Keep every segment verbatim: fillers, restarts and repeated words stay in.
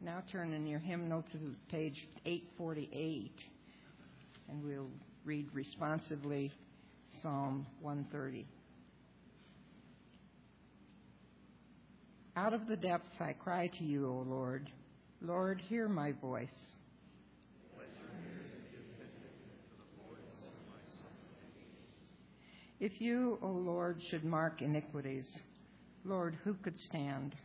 Now turn in your hymnal to page eight forty-eight, and we'll read responsively Psalm one thirty. Out of the depths I cry to you, O Lord. Lord, hear my voice. If you, O Lord, should mark iniquities, Lord, who could stand?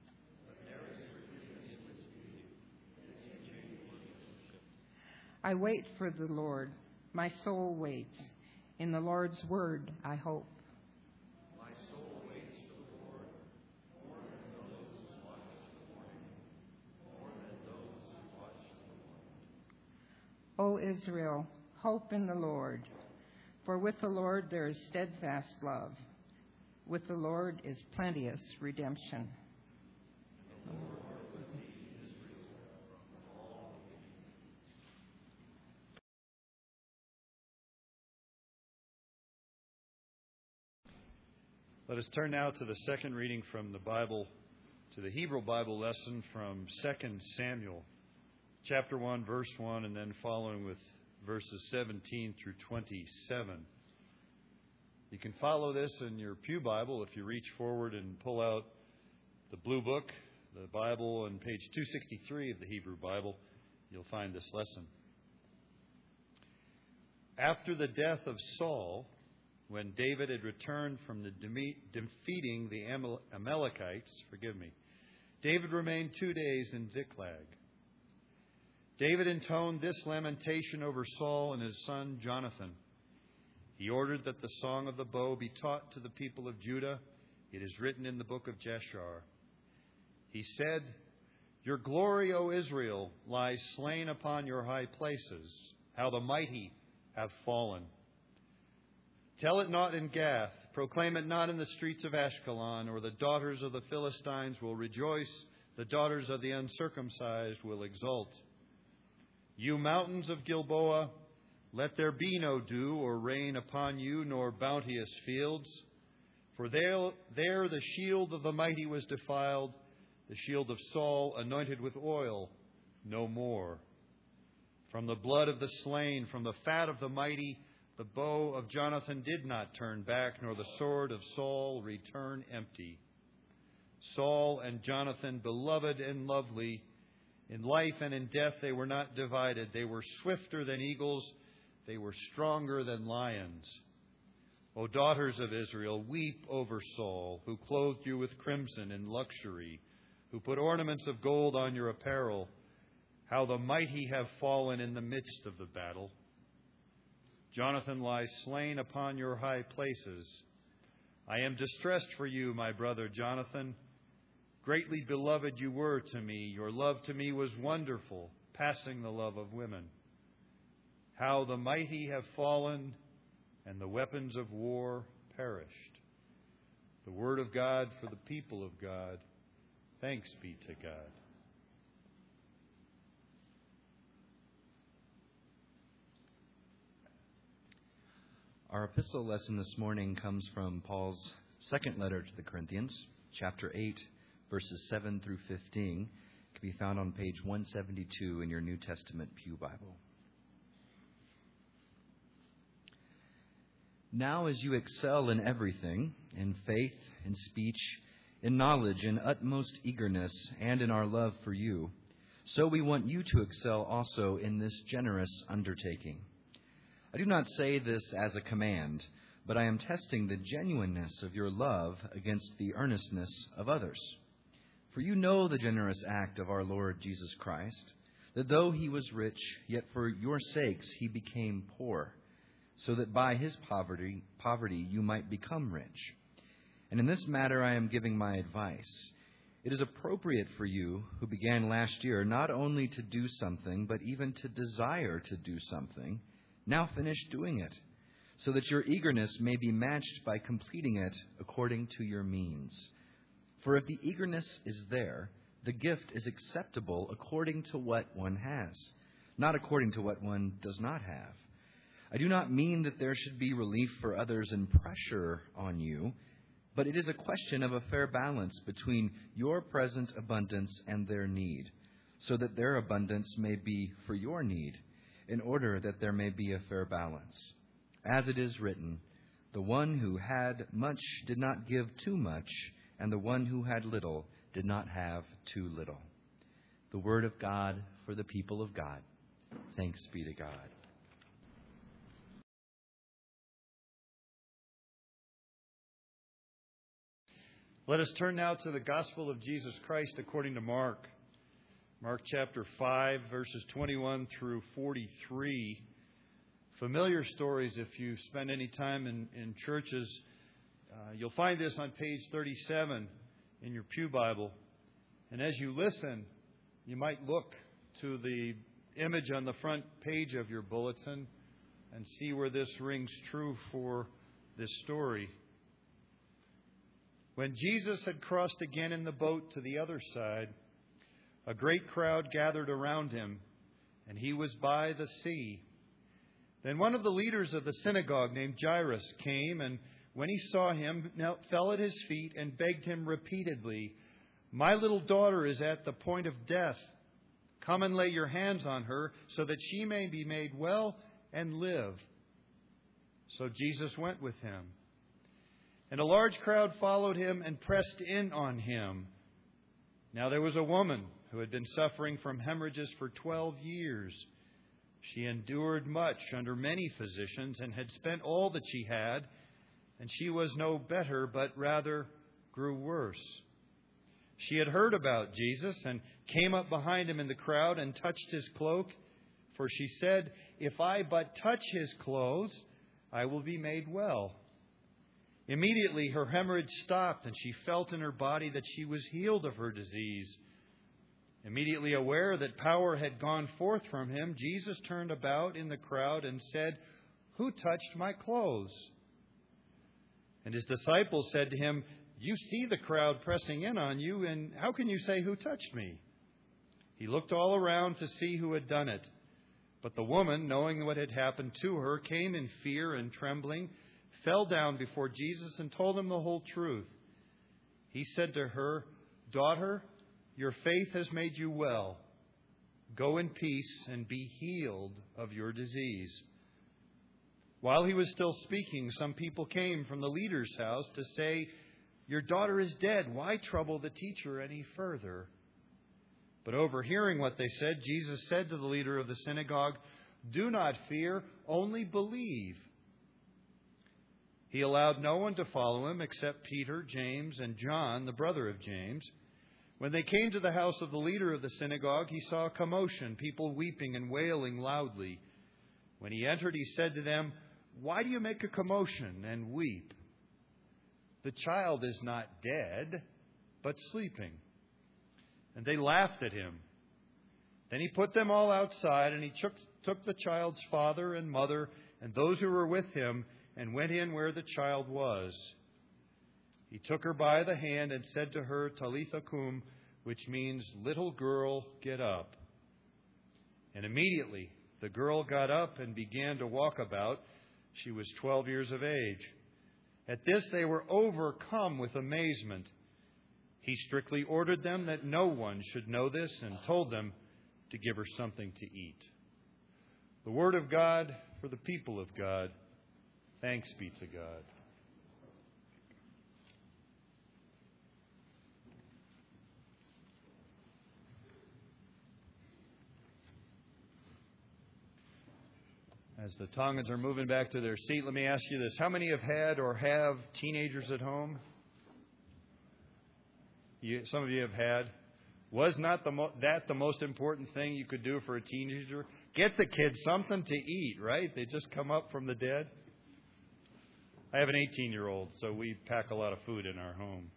I wait for the Lord. My soul waits. In the Lord's word I hope. My soul waits for the Lord, more than those who watch the morning, more than those who watch the morning. O Israel, hope in the Lord. For with the Lord there is steadfast love. With the Lord is plenteous redemption. Let us turn now to the second reading from the Bible, to the Hebrew Bible lesson from Second Samuel, chapter one, verse one, and then following with verses seventeen through twenty-seven. You can follow this in your pew Bible if you reach forward and pull out the blue book, the Bible, on page two sixty-three of the Hebrew Bible. You'll find this lesson. After the death of Saul, when David had returned from the defeating the Amalekites, forgive me, David remained two days in Ziklag. David intoned this lamentation over Saul and his son Jonathan. He ordered that the song of the bow be taught to the people of Judah. It is written in the book of Jeshar. He said, "Your glory, O Israel, lies slain upon your high places. How the mighty have fallen. Tell it not in Gath, proclaim it not in the streets of Ashkelon, or the daughters of the Philistines will rejoice, the daughters of the uncircumcised will exult. You mountains of Gilboa, let there be no dew or rain upon you, nor bounteous fields. For there, there the shield of the mighty was defiled, the shield of Saul anointed with oil, no more. From the blood of the slain, from the fat of the mighty, the bow of Jonathan did not turn back, nor the sword of Saul return empty. Saul and Jonathan, beloved and lovely, in life and in death they were not divided. They were swifter than eagles. They were stronger than lions. O daughters of Israel, weep over Saul, who clothed you with crimson and luxury, who put ornaments of gold on your apparel. How the mighty have fallen in the midst of the battle. Jonathan lies slain upon your high places. I am distressed for you, my brother Jonathan. Greatly beloved you were to me. Your love to me was wonderful, passing the love of women. How the mighty have fallen, and the weapons of war perished. The word of God for the people of God. Thanks be to God. Our epistle lesson this morning comes from Paul's second letter to the Corinthians, chapter eight, verses seven through fifteen. It can be found on page one seventy-two in your New Testament Pew Bible. Now as you excel in everything, in faith, in speech, in knowledge, in utmost eagerness, and in our love for you, so we want you to excel also in this generous undertaking. I do not say this as a command, but I am testing the genuineness of your love against the earnestness of others. For you know the generous act of our Lord Jesus Christ, that though he was rich, yet for your sakes he became poor, so that by his poverty, poverty you might become rich. And in this matter I am giving my advice. It is appropriate for you, who began last year, not only to do something, but even to desire to do something. Now finish doing it, so that your eagerness may be matched by completing it according to your means. For if the eagerness is there, the gift is acceptable according to what one has, not according to what one does not have. I do not mean that there should be relief for others and pressure on you, but it is a question of a fair balance between your present abundance and their need. so that their abundance may be for your need, in order that there may be a fair balance. As it is written, the one who had much did not give too much, and the one who had little did not have too little. The word of God for the people of God. Thanks be to God. Let us turn now to the Gospel of Jesus Christ according to Mark. Mark chapter five, verses twenty-one through forty-three. Familiar stories if you spend any time in, in churches. Uh, you'll find this on page thirty-seven in your pew Bible. And as you listen, you might look to the image on the front page of your bulletin and see where this rings true for this story. When Jesus had crossed again in the boat to the other side, a great crowd gathered around him, and he was by the sea. Then one of the leaders of the synagogue named Jairus came, and when he saw him, knelt, fell at his feet and begged him repeatedly, "My little daughter is at the point of death. Come and lay your hands on her so that she may be made well and live." So Jesus went with him. And a large crowd followed him and pressed in on him. Now there was a woman who had been suffering from hemorrhages for twelve years. She endured much under many physicians and had spent all that she had, and she was no better, but rather grew worse. She had heard about Jesus and came up behind him in the crowd and touched his cloak, for she said, "If I but touch his clothes, I will be made well." Immediately her hemorrhage stopped, and she felt in her body that she was healed of her disease. Immediately aware that power had gone forth from him, Jesus turned about in the crowd and said, "Who touched my clothes?" And his disciples said to him, "You see the crowd pressing in on you, and how can you say, 'Who touched me?'" He looked all around to see who had done it. But the woman, knowing what had happened to her, came in fear and trembling, fell down before Jesus and told him the whole truth. He said to her, "Daughter, your faith has made you well. Go in peace and be healed of your disease." While he was still speaking, some people came from the leader's house to say, "Your daughter is dead. Why trouble the teacher any further?" But overhearing what they said, Jesus said to the leader of the synagogue, "Do not fear, only believe." He allowed no one to follow him except Peter, James, and John, the brother of James. When they came to the house of the leader of the synagogue, he saw a commotion, people weeping and wailing loudly. When he entered, he said to them, "Why do you make a commotion and weep? The child is not dead, but sleeping." And they laughed at him. Then he put them all outside, and he took, took the child's father and mother and those who were with him and went in where the child was. He took her by the hand and said to her, "Talitha cum," which means, "Little girl, get up." And immediately the girl got up and began to walk about. She was twelve years of age. At this they were overcome with amazement. He strictly ordered them that no one should know this and told them to give her something to eat. The word of God for the people of God. Thanks be to God. As the Tongans are moving back to their seat, let me ask you this. How many have had or have teenagers at home? You, some of you have had. Was not the mo- that the most important thing you could do for a teenager? Get the kids something to eat, right? They just come up from the dead. I have an eighteen-year-old, so we pack a lot of food in our home.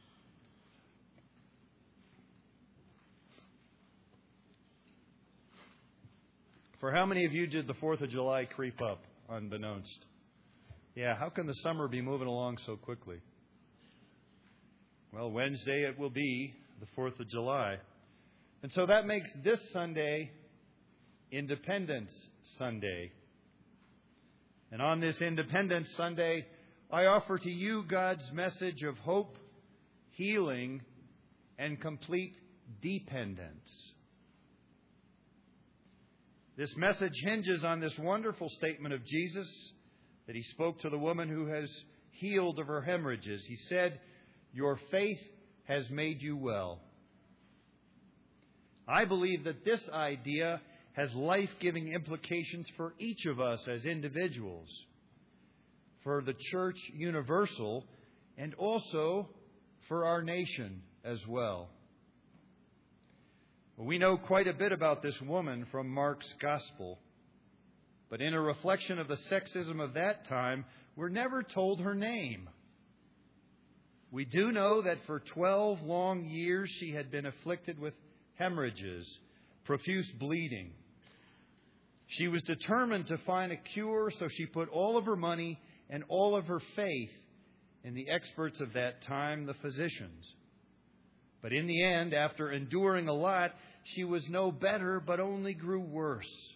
For how many of you did the fourth of July creep up unbeknownst? Yeah, how can the summer be moving along so quickly? Well, Wednesday it will be the fourth of July. And so that makes this Sunday Independence Sunday. And on this Independence Sunday, I offer to you God's message of hope, healing, and complete dependence. This message hinges on this wonderful statement of Jesus that he spoke to the woman who has healed of her hemorrhages. He said, "Your faith has made you well." I believe that this idea has life-giving implications for each of us as individuals, for the church universal, and also for our nation as well. We know quite a bit about this woman from Mark's Gospel, but in a reflection of the sexism of that time, we're never told her name. We do know that for twelve long years she had been afflicted with hemorrhages, profuse bleeding. She was determined to find a cure, so she put all of her money and all of her faith in the experts of that time, the physicians. But in the end, after enduring a lot, she was no better, but only grew worse.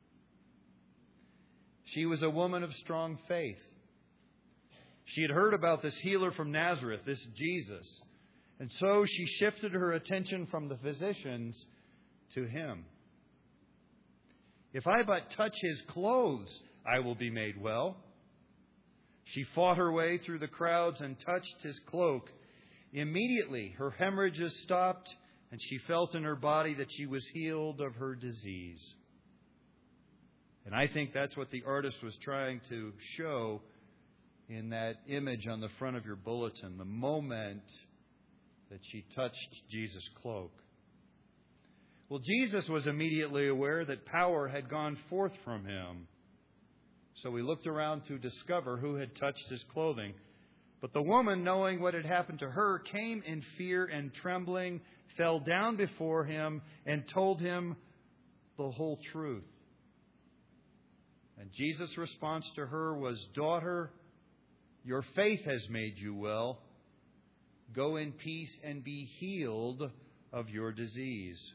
She was a woman of strong faith. She had heard about this healer from Nazareth, this Jesus, and so she shifted her attention from the physicians to him. "If I but touch his clothes, I will be made well." She fought her way through the crowds and touched his cloak. Immediately, her hemorrhages stopped, and she felt in her body that she was healed of her disease. And I think that's what the artist was trying to show in that image on the front of your bulletin, the moment that she touched Jesus' cloak. Well, Jesus was immediately aware that power had gone forth from him. So he looked around to discover who had touched his clothing. But the woman, knowing what had happened to her, came in fear and trembling, fell down before him, and told him the whole truth. And Jesus' response to her was, "Daughter, your faith has made you well. Go in peace and be healed of your disease."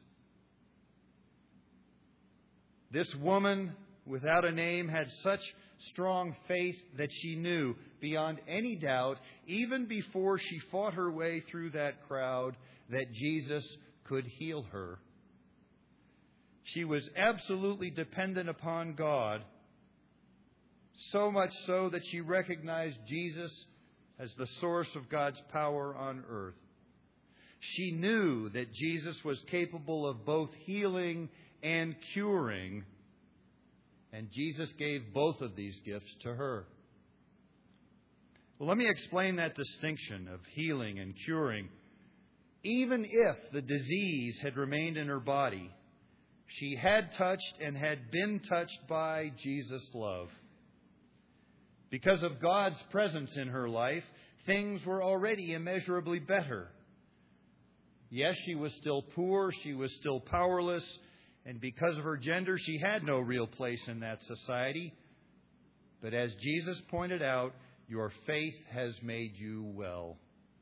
This woman, without a name, had such strong faith that she knew, beyond any doubt, even before she fought her way through that crowd, that Jesus could heal her. She was absolutely dependent upon God, so much so that she recognized Jesus as the source of God's power on earth. She knew that Jesus was capable of both healing and curing, and Jesus gave both of these gifts to her. Well, let me explain that distinction of healing and curing. Even if the disease had remained in her body, she had touched and had been touched by Jesus' love. Because of God's presence in her life, things were already immeasurably better. Yes, she was still poor, she was still powerless, and because of her gender, she had no real place in that society. But as Jesus pointed out, your faith has made you well.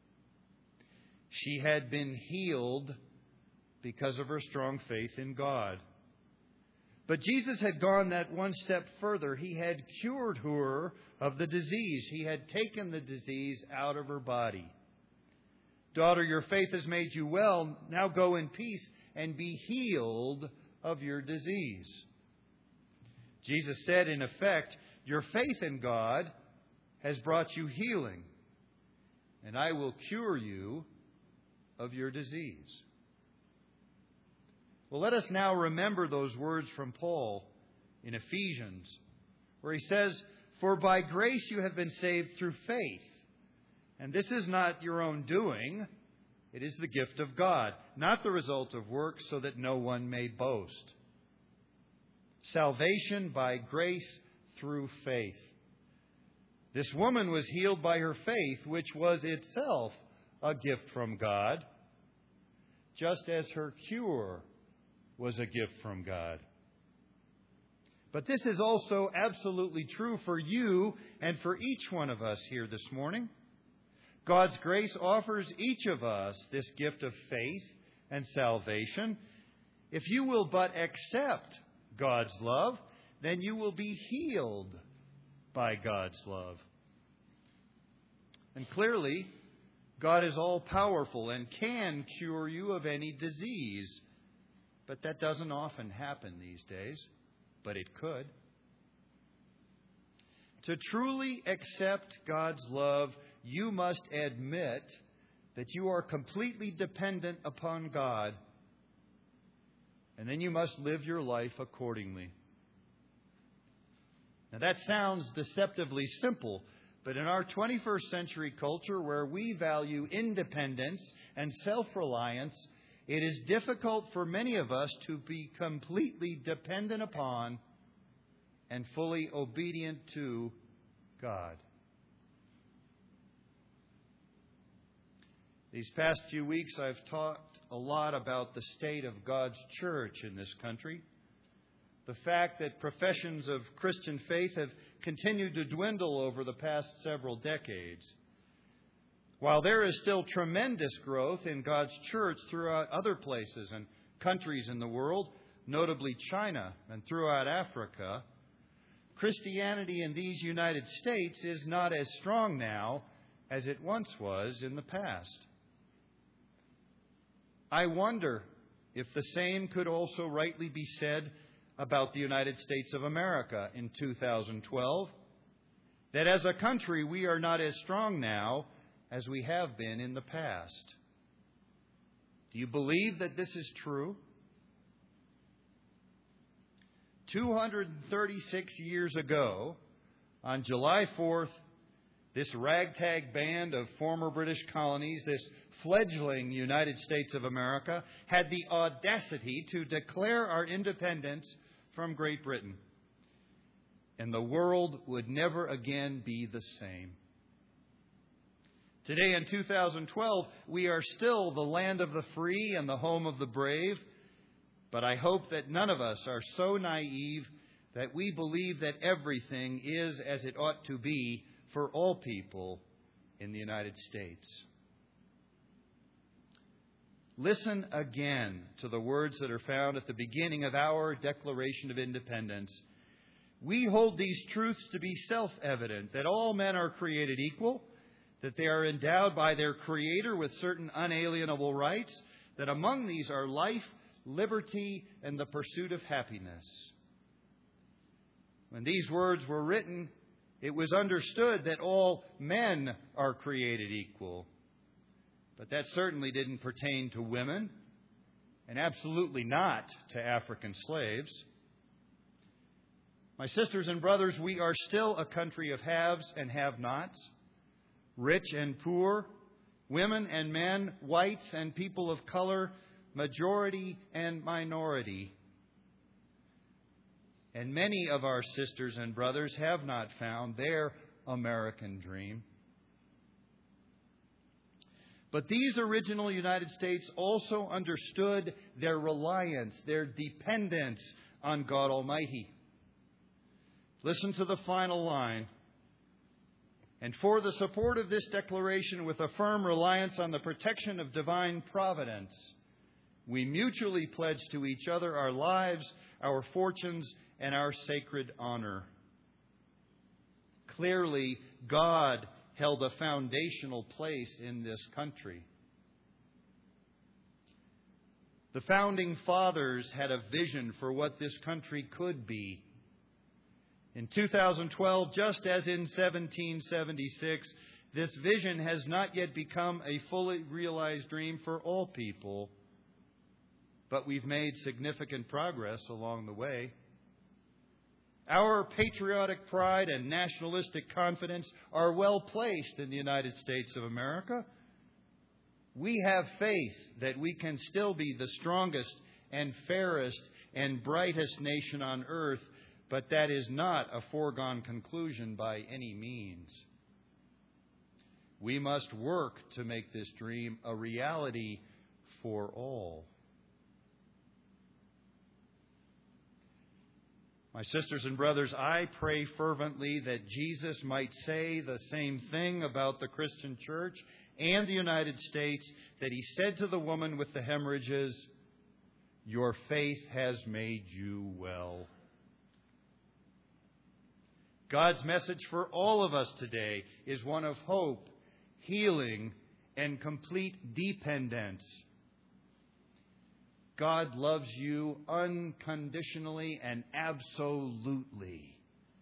She had been healed because of her strong faith in God. But Jesus had gone that one step further. He had cured her of the disease. He had taken the disease out of her body. "Daughter, your faith has made you well. Now go in peace and be healed of your disease." Jesus said, in effect, your faith in God has brought you healing, and I will cure you of your disease. Well, let us now remember those words from Paul in Ephesians, where he says, "For by grace you have been saved through faith. And this is not your own doing. It is the gift of God, not the result of works, so that no one may boast." Salvation by grace through faith. This woman was healed by her faith, which was itself a gift from God, just as her cure was a gift from God. But this is also absolutely true for you and for each one of us here this morning. God's grace offers each of us this gift of faith and salvation. If you will but accept God's love, then you will be healed by God's love. And clearly, God is all-powerful and can cure you of any disease. But that doesn't often happen these days. but it could. To truly accept God's love, you must admit that you are completely dependent upon God, and then you must live your life accordingly. Now that sounds deceptively simple, but in our twenty-first century culture where we value independence and self-reliance, it is difficult for many of us to be completely dependent upon and fully obedient to God. These past few weeks I've talked a lot about the state of God's church in this country. The fact that professions of Christian faith have continued to dwindle over the past several decades. While there is still tremendous growth in God's church throughout other places and countries in the world, notably China and throughout Africa, Christianity in these United States is not as strong now as it once was in the past. I wonder if the same could also rightly be said about the United States of America in two thousand twelve, that as a country we are not as strong now as we have been in the past. Do you believe that this is true? two hundred thirty-six years ago, on July fourth, this ragtag band of former British colonies, this fledgling United States of America, had the audacity to declare our independence from Great Britain. And the world would never again be the same. Today in two thousand twelve, we are still the land of the free and the home of the brave. But I hope that none of us are so naive that we believe that everything is as it ought to be for all people in the United States. Listen again to the words that are found at the beginning of our Declaration of Independence. We hold these truths to be self-evident, that all men are created equal, that they are endowed by their Creator with certain unalienable rights, that among these are life, liberty, and the pursuit of happiness. When these words were written, it was understood that all men are created equal. But that certainly didn't pertain to women, and absolutely not to African slaves. My sisters and brothers, we are still a country of haves and have-nots, rich and poor, women and men, whites and people of color, majority and minority. And many of our sisters and brothers have not found their American dream. But these original United States also understood their reliance, their dependence on God Almighty. Listen to the final line. And for the support of this declaration with a firm reliance on the protection of divine providence, we mutually pledge to each other our lives, our fortunes, and our sacred honor. Clearly, God held a foundational place in this country. The founding fathers had a vision for what this country could be. In two thousand twelve, just as in seventeen seventy-six, this vision has not yet become a fully realized dream for all people, but we've made significant progress along the way. Our patriotic pride and nationalistic confidence are well placed in the United States of America. We have faith that we can still be the strongest and fairest and brightest nation on earth, but that is not a foregone conclusion by any means. We must work to make this dream a reality for all. My sisters and brothers, I pray fervently that Jesus might say the same thing about the Christian church and the United States that he said to the woman with the hemorrhages, "Your faith has made you well." God's message for all of us today is one of hope, healing, and complete dependence. God loves you unconditionally and absolutely.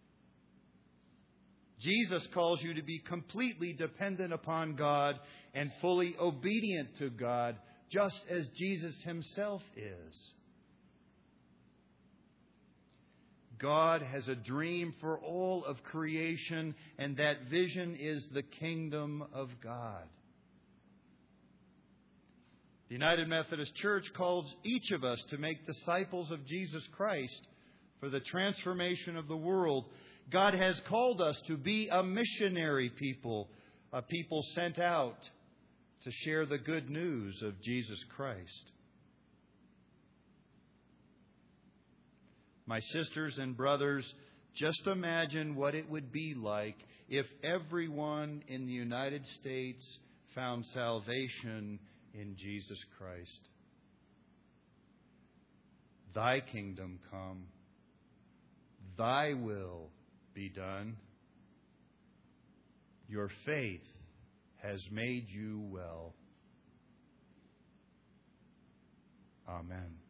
Jesus calls you to be completely dependent upon God and fully obedient to God, just as Jesus himself is. God has a dream for all of creation, and that vision is the kingdom of God. The United Methodist Church calls each of us to make disciples of Jesus Christ for the transformation of the world. God has called us to be a missionary people, a people sent out to share the good news of Jesus Christ. My sisters and brothers, just imagine what it would be like if everyone in the United States found salvation in Jesus Christ. Thy kingdom come, thy will be done. Your faith has made you well. Amen.